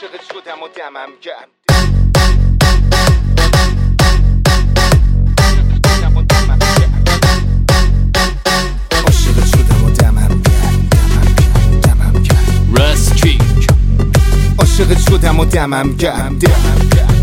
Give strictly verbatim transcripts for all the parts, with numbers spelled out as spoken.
عاشقت شدم و دمم گرم. عاشقت شدم و دمم گرم دمم گرم دمم گرم. راسکیک عاشقت شدم و دمم گرم دمم گرم.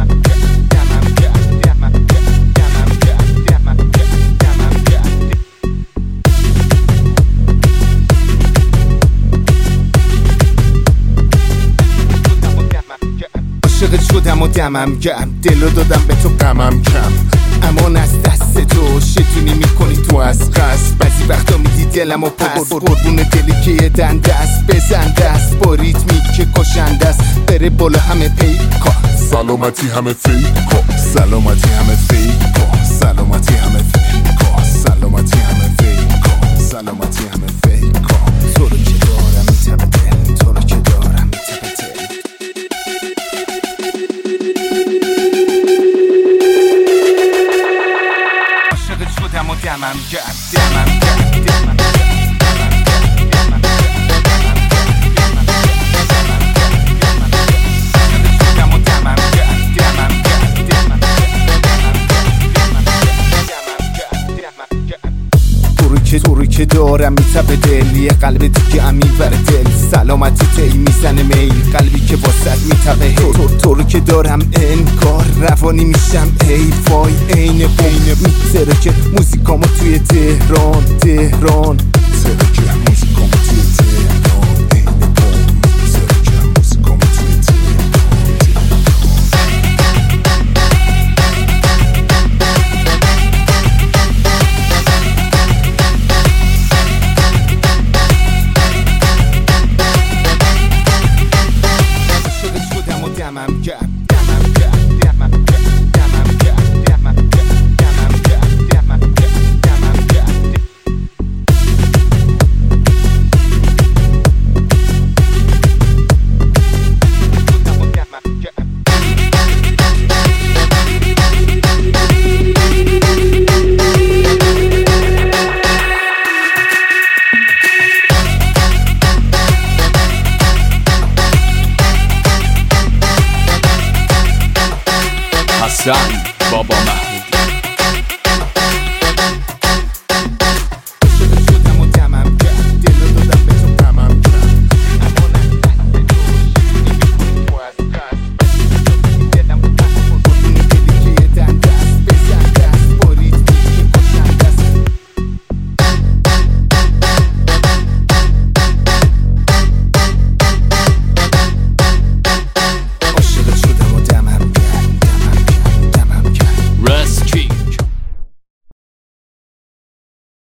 عاشقت شدم و دمم گرم، دلو دادم به تو غمم کم، امان از دست تو شیطونی میکنی تو از قصد. بعضی وقتا میدی دلم و پس قربون دلی که یه دنده است، بزنده است با ریتمی که کشنده است. بره بالا همه پیکا، سلامتی همه فیکا، سلامتی همه فیکا، سلامتی همه فیکا، سلامتی همه فیکا، سلامتی همه فیکا. تو رو که دارم میتبه دل، تو رو که دارم میتبه دل. عاشقت شدم و دمم گرم دمم گرم دمم گرم. تو رو که دارم میتبه دل، یه قلب دیگه هم میبره دل. سلامتی تی میزنه میل، قلبی که واسد میتبه. تو تو رو که دارم انگار روانی میشم ای وای عین بین میتره که موزیکامو توی تهران تهران میتره که موزیکامو توی تهران عین بوم، میتره که موزیکامو توی تهران. دمم گرم دمم گرم دمم گرم دمم گرم دمم گرم دمم گرم دمم گرم دمم گرم. حسن بابا